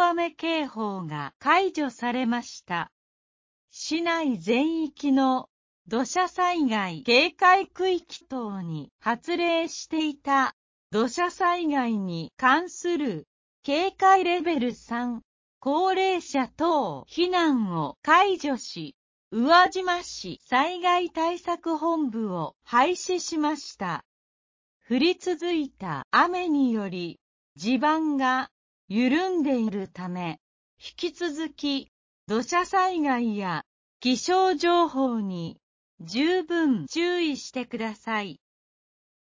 雨警報が解除されました。市内全域の土砂災害警戒区域等に発令していた土砂災害に関する警戒レベル3、高齢者等避難を解除し、宇和島市災害対策本部を廃止しました。降り続いた雨により地盤が緩んでいるため、引き続き土砂災害や気象情報に十分注意してください。